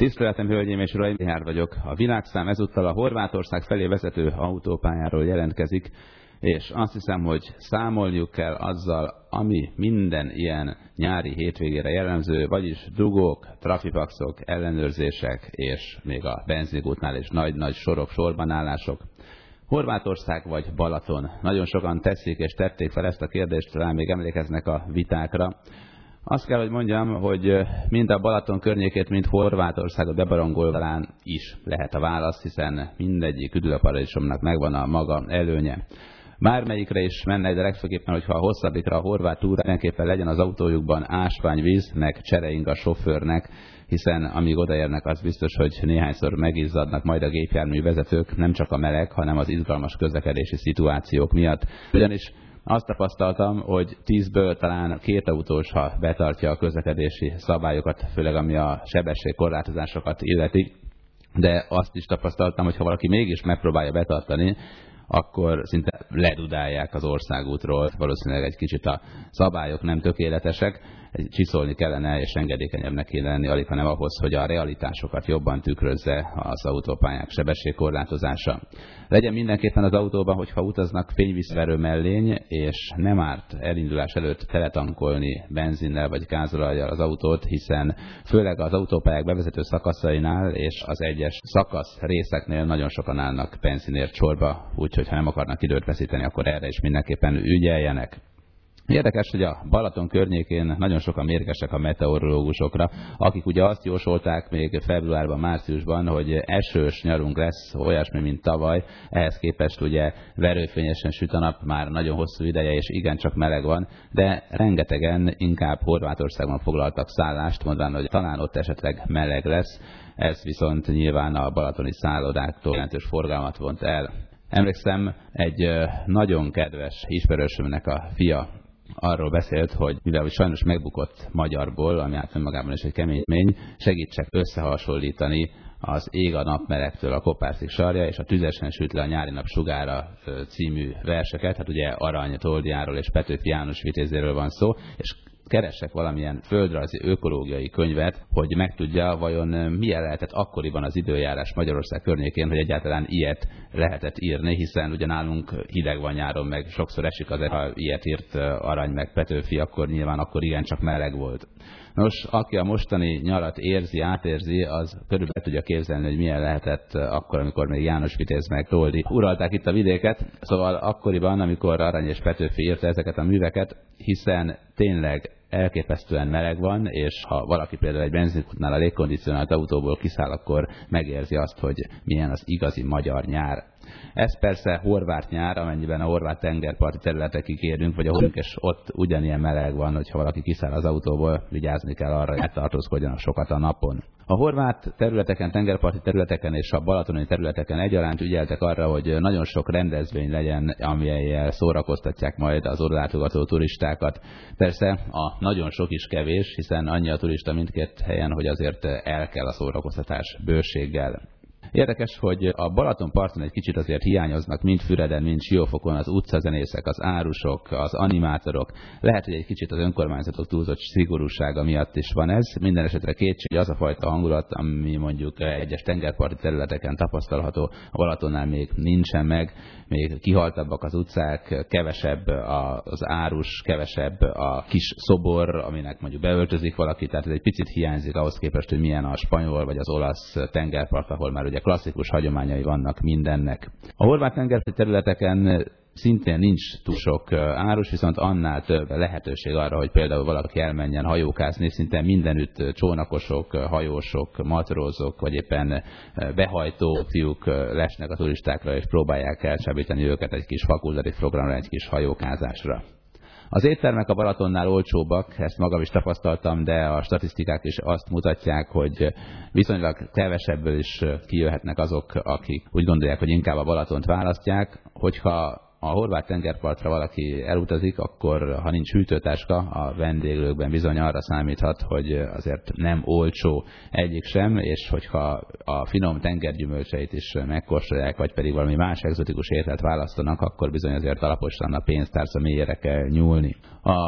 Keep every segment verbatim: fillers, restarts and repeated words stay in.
Tiszteletem, hölgyeim és uraim, Richárd vagyok. A Világszám ezúttal a Horvátország felé vezető autópályáról jelentkezik, és azt hiszem, hogy számolniuk kell azzal, ami minden ilyen nyári hétvégére jellemző, vagyis dugók, trafipaxok, ellenőrzések, és még a benzinkútnál is nagy-nagy sorok, sorbanállások. Horvátország vagy Balaton? Nagyon sokan teszik és tették fel ezt a kérdést, talán még emlékeznek a vitákra. Azt kell, hogy mondjam, hogy mind a Balaton környékét, mind Horvátországot bebarangolván is lehet a válasz, hiszen mindegyik üdülőparadicsomnak megvan a maga előnye. Bármelyikre is mennek, de legfőképpen, hogyha a hosszabbikra a horvát túra, mindenképpen legyen az autójukban ásványvíz, meg csereing a sofőrnek, hiszen amíg odaérnek, az biztos, hogy néhányszor megizzadnak majd a gépjármű vezetők, nem csak a meleg, hanem az izgalmas közlekedési szituációk miatt. Ugyanis azt tapasztaltam, hogy tízből talán két autós, ha betartja a közlekedési szabályokat, főleg ami a sebességkorlátozásokat illeti, de azt is tapasztaltam, hogy ha valaki mégis megpróbálja betartani, akkor szinte ledudálják az országútról. Valószínűleg egy kicsit a szabályok nem tökéletesek, csiszolni kellene és engedékenyebbnek kéne lenni, alig hanem ahhoz, hogy a realitásokat jobban tükrözze az autópályák sebességkorlátozása. Legyen mindenképpen az autóban, hogyha utaznak, fényvízverő mellény, és nem árt elindulás előtt teletankolni benzinnel vagy gázolajjal az autót, hiszen főleg az autópályák bevezető szakaszainál és az egyes szakasz részeknél nagyon sokan állnak benzinért sorba, úgyhogy ha nem akarnak időt veszíteni, akkor erre is mindenképpen ügyeljenek. Érdekes, hogy a Balaton környékén nagyon sokan mérgesek a meteorológusokra, akik ugye azt jósolták még februárban, márciusban, hogy esős nyarunk lesz, olyasmi, mint tavaly. Ehhez képest ugye verőfényesen süt a nap, már nagyon hosszú ideje, és igencsak meleg van, de rengetegen inkább Horvátországban foglaltak szállást, mondván, hogy talán ott esetleg meleg lesz. Ez viszont nyilván a balatoni szállodáktól jelentős forgalmat vont el. Emlékszem, egy nagyon kedves ismerősömnek a fia arról beszélt, hogy mivel hogy sajnos megbukott magyarból, ami hát önmagában is egy kemény mény, segítsek összehasonlítani az Ég a napmelegtől a Kopárszik sarja és a Tüzesen süt le a nyári nap sugára című verseket. Hát ugye Arany Toldiáról és Petőfi János vitézéről van szó, és keresek valamilyen földrajzi ökológiai könyvet, hogy megtudja, vajon milyen lehetett akkoriban az időjárás Magyarország környékén, hogy egyáltalán ilyet lehetett írni, hiszen ugye nálunk hideg van nyáron, meg sokszor esik az, ha ilyet írt Arany meg Petőfi, akkor nyilván akkor igencsak meleg volt. Nos, aki a mostani nyarat érzi, átérzi, az körülbelül tudja képzelni, hogy milyen lehetett akkor, amikor még János Vitéz meg Toldi uralták itt a vidéket. Szóval akkoriban, amikor Arany és Petőfi írta ezeket a műveket, hiszen tényleg elképesztően meleg van, és ha valaki például egy benzinkútnál a légkondicionált autóból kiszáll, akkor megérzi azt, hogy milyen az igazi magyar nyár. Ez persze horvát nyár, amennyiben a horvát tengerparti területekig érünk, vagy ahol és ott ugyanilyen meleg van, hogyha valaki kiszáll az autóból, vigyázni kell arra, hogy tartózkodjanak sokat a napon. A horvát területeken, tengerparti területeken és a balatoni területeken egyaránt ügyeltek arra, hogy nagyon sok rendezvény legyen, amellyel szórakoztatják majd az odalátogató turistákat. Persze a nagyon sok is kevés, hiszen annyi a turista mindkét helyen, hogy azért el kell a szórakoztatás bőséggel. Érdekes, hogy a Balaton parton egy kicsit azért hiányoznak mind Füreden, mind Siófokon az utcazenészek, az árusok, az animátorok. Lehet, hogy egy kicsit az önkormányzatok túlzott szigorúsága miatt is van ez. Minden esetre kétség, az a fajta hangulat, ami mondjuk egyes tengerparti területeken tapasztalható, a Balatonnál még nincsen meg, még kihaltabbak az utcák, kevesebb az árus, kevesebb a kis szobor, aminek mondjuk beöltözik valaki, tehát ez egy picit hiányzik ahhoz képest, hogy milyen a spanyol vagy az olasz tengerpart, ahol már ugye klasszikus hagyományai vannak mindennek. A horvát tengerparti területeken szintén nincs túl sok árus, viszont annál több lehetőség arra, hogy például valaki elmenjen hajókázni, szinte mindenütt csónakosok, hajósok, matrózok, vagy éppen behajtó fiúk lesnek a turistákra, és próbálják elcsábítani őket egy kis fakultatív programra, egy kis hajókázásra. Az éttermek a Balatonnál olcsóbbak, ezt magam is tapasztaltam, de a statisztikák is azt mutatják, hogy viszonylag kevesebből is kijöhetnek azok, akik úgy gondolják, hogy inkább a Balatont választják. Hogyha a horvát tengerpartra valaki elutazik, akkor ha nincs hűtőtáska, a vendéglőkben bizony arra számíthat, hogy azért nem olcsó egyik sem, és hogyha a finom tengergyümölcseit is megkóstolják, vagy pedig valami más egzotikus ételt választanak, akkor bizony azért alaposan a pénztárca mélyére kell nyúlni. A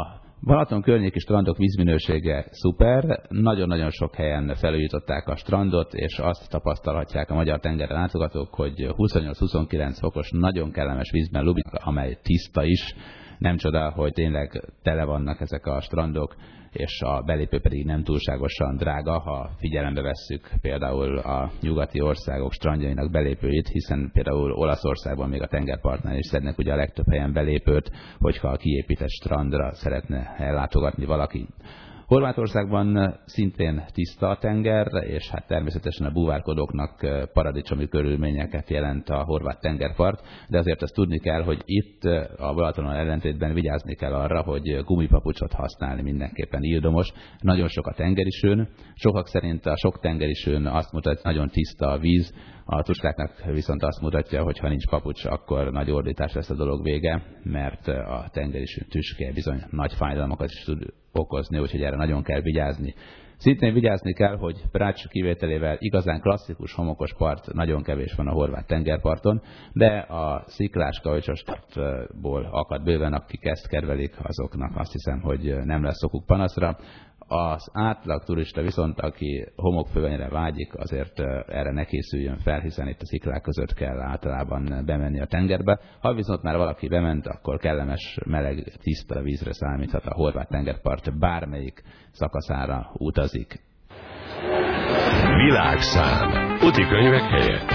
Balaton környéki strandok vízminősége szuper, nagyon-nagyon sok helyen felújították a strandot, és azt tapasztalhatják a magyar tengeren látogatók, hogy huszonnyolc-huszonkilenc fokos, nagyon kellemes vízben lubik, amely tiszta is. Nem csoda, hogy tényleg tele vannak ezek a strandok, és a belépő pedig nem túlságosan drága, ha figyelembe vesszük például a nyugati országok strandjainak belépőit, hiszen például Olaszországban még a tengerpartnál is szednek ugye a legtöbb helyen belépőt, hogyha a kiépített strandra szeretne ellátogatni valaki. Horvátországban szintén tiszta a tenger, és hát természetesen a búvárkodóknak paradicsomi körülményeket jelent a horvát tengerpart, de azért azt tudni kell, hogy itt a Balatonon ellentétben vigyázni kell arra, hogy gumipapucsot használni mindenképpen ildomos. Nagyon sok a tengerisőn, sokak szerint a sok tengerisőn azt mutatja, nagyon tiszta a víz, a turistáknak viszont azt mutatja, hogy ha nincs papucs, akkor nagy ordítás lesz a dolog vége, mert a tengerisőn tüske bizony nagy fájdalmakat is tud okozni, úgyhogy erre nagyon kell vigyázni. Szintén vigyázni kell, hogy Prács kivételével igazán klasszikus homokos part nagyon kevés van a horvát tengerparton, de a sziklás kavicsos partból akad bőven, akik ezt kedvelik, azoknak azt hiszem, hogy nem lesz okuk panaszra. Az átlag turista viszont, aki homokfővenyre vágyik, azért erre ne készüljön fel, hiszen itt a sziklák között kell általában bemenni a tengerbe. Ha viszont már valaki bement, akkor kellemes, meleg, tiszta vízre számíthat, a horvát tengerpart bármelyik szakaszára utazik. Világszám. Utikönyvek helyett.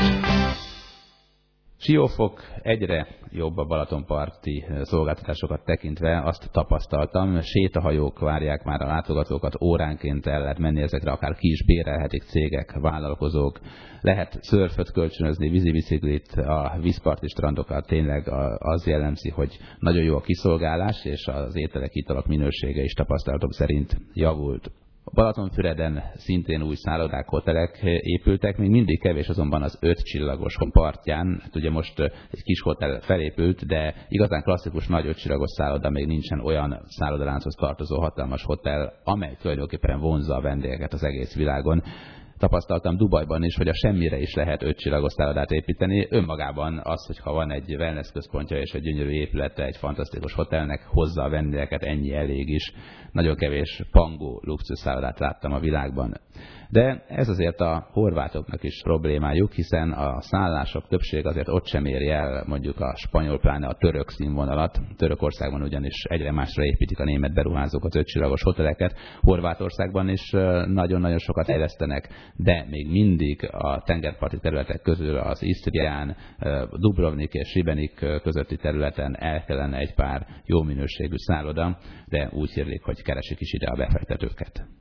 Siófok egyre jobb a balatonparti szolgáltatásokat tekintve, azt tapasztaltam, sétahajók várják már a látogatókat, óránként el lehet menni ezekre, akár ki is bérelhetik cégek, vállalkozók, lehet szörföt kölcsönözni, vízibiciklit, a vízparti strandokat tényleg az jellemzi, hogy nagyon jó a kiszolgálás, és az ételek, italok minősége is tapasztalatom szerint javult. Balatonfüreden szintén új szállodák, hotelek épültek, még mindig kevés azonban az öt csillagos partján. Hát ugye most egy kis hotel felépült, de igazán klasszikus nagy öt csillagos szálloda még nincsen, olyan szállodalánchoz tartozó hatalmas hotel, amely tulajdonképpen vonzza a vendégeket az egész világon. Tapasztaltam Dubajban is, hogy a semmire is lehet öt csillagos szállodát építeni. Önmagában az, hogyha van egy wellness központja és egy gyönyörű épülete egy fantasztikus hotelnek, hozza a vendégeket, ennyi elég is. Nagyon kevés pangó luxus szállodát láttam a világban. De ez azért a horvátoknak is problémájuk, hiszen a szállások többség azért ott sem éri el mondjuk a spanyol, pláne a török színvonalat. Törökországban ugyanis egyre másra építik a német beruházók az ötcsillagos hoteleket. Horvátországban is nagyon-nagyon sokat fejlesztenek, de még mindig a tengerparti területek közül az Isztrián, Dubrovnik és Šibenik közötti területen el kellene egy pár jó minőségű szálloda, de úgy hirlik, hogy keresik is ide a befektetőket.